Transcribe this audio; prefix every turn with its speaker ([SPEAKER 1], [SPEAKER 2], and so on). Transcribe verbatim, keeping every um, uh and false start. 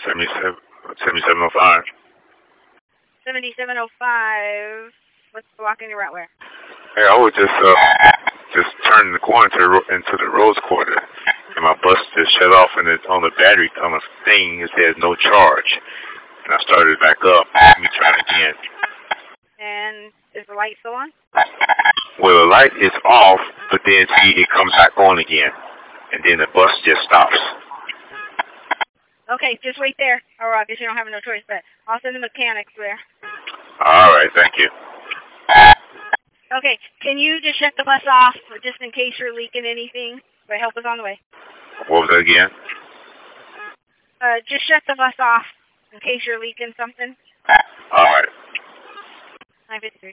[SPEAKER 1] seventy-seven, seventy-seven oh five.
[SPEAKER 2] seventy-seven oh five. What's blocking your route where?
[SPEAKER 1] Hey, I was just uh, just turning the corner to the, ro- into the Rose Quarter, and my bus just shut off, and it's on the battery on a thing. It says no charge, and I started back up. Let me try it again.
[SPEAKER 2] And is the light still on?
[SPEAKER 1] Well, the light is off, but then see, it comes back on again, and then the bus just stops.
[SPEAKER 2] Okay, just wait there. Or I guess you don't have no choice, but I'll send the mechanics there.
[SPEAKER 1] All right, thank you.
[SPEAKER 2] Okay, can you just shut the bus off just in case you're leaking anything? But help us on the way.
[SPEAKER 1] What was that again?
[SPEAKER 2] Uh, just shut the bus off in case you're leaking something.
[SPEAKER 1] All right.
[SPEAKER 2] nine fifty-three.